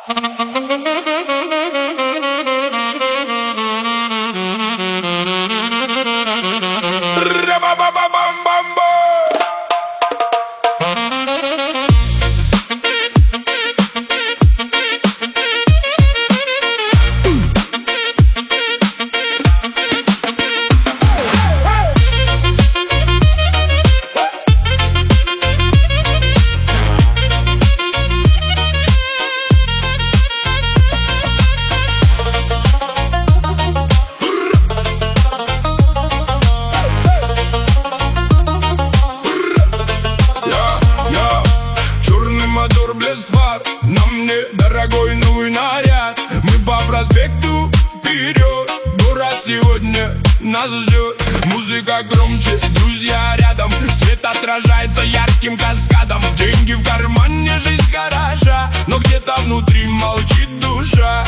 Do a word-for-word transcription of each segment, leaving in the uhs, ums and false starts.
На мне дорогой новый наряд. Мы по проспекту вперед. Город сегодня нас ждет. Музыка громче, друзья рядом. Свет отражается ярким каскадом. Деньги в кармане, жизнь гаража, но где-то внутри молчит душа.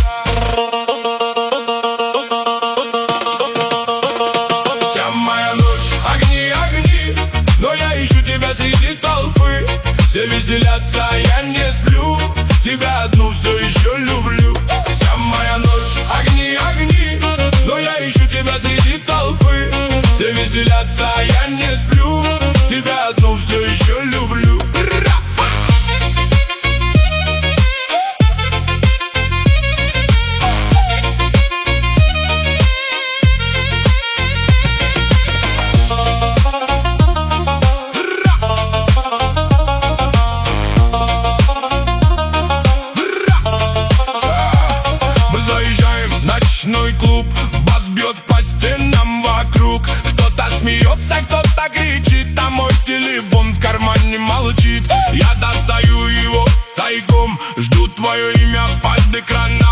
Вся моя ночь огни, огни, но я ищу тебя среди толпы. Все веселятся, я не сплю. Тебя одну все еще люблю. Вся моя ночь огни, огни, но я ищу тебя среди толпы. Все веселятся, я не сплю. Тебя одну все еще люблю. Ночной клуб, бас бьет по стенам вокруг. Кто-то смеется, кто-то кричит, а мой телефон в кармане молчит. Я достаю его тайком, жду твое имя под экраном.